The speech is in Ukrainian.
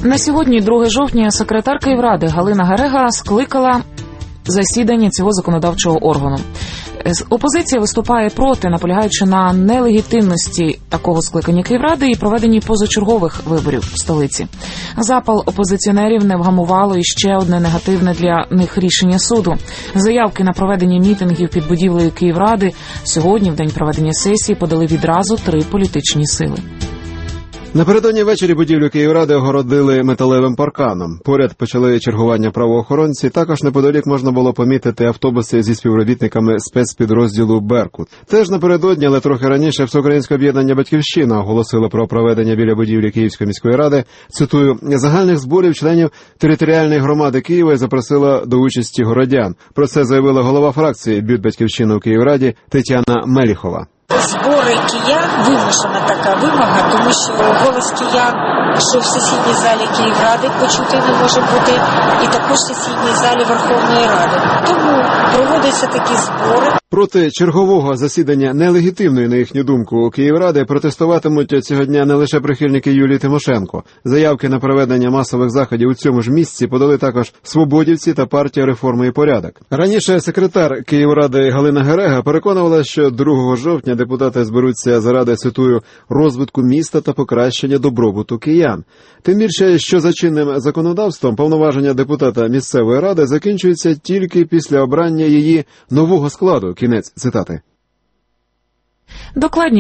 На сьогодні, 2 жовтня, секретар Київради Галина Герега скликала засідання цього законодавчого органу. Опозиція виступає проти, наполягаючи на нелегітимності такого скликання Київради і проведенні позачергових виборів в столиці. Запал опозиціонерів не вгамувало і ще одне негативне для них рішення суду. Заявки на проведення мітингів під будівлею Київради сьогодні, в день проведення сесії, подали відразу 3 політичні сили. Напередодні ввечері будівлю Київради огородили металевим парканом. Поряд почали чергування правоохоронці. Також неподалік можна було помітити автобуси зі співробітниками спецпідрозділу «Беркут». Теж напередодні, але трохи раніше, Всеукраїнське об'єднання «Батьківщина» оголосило про проведення біля будівлі Київської міської ради, цитую, «загальних зборів членів територіальної громади Києва» і запросила до участі городян. Про це заявила голова фракції «Бют Батьківщина» у Київраді Тетяна Меліхова. Збори киян – вимушена така вимога, тому що голос киян, що в сесійній залі Київради почути не може бути, і також в сесійній залі Верховної Ради. Тому проводяться такі збори. Проти чергового засідання нелегітимної, на їхню думку, Київради протестуватимуть цього дня не лише прихильники Юлії Тимошенко. Заявки на проведення масових заходів у цьому ж місці подали також свободівці та партія «Реформа і порядок». Раніше секретар Київради Галина Герега переконувала, що 2 жовтня депутати зберуться заради, цитую, розвитку міста та покращення добробуту киян. Тим більше, що за чинним законодавством повноваження депутата місцевої ради закінчуються тільки після обрання її нового складу. Кінець цитати. Докладніше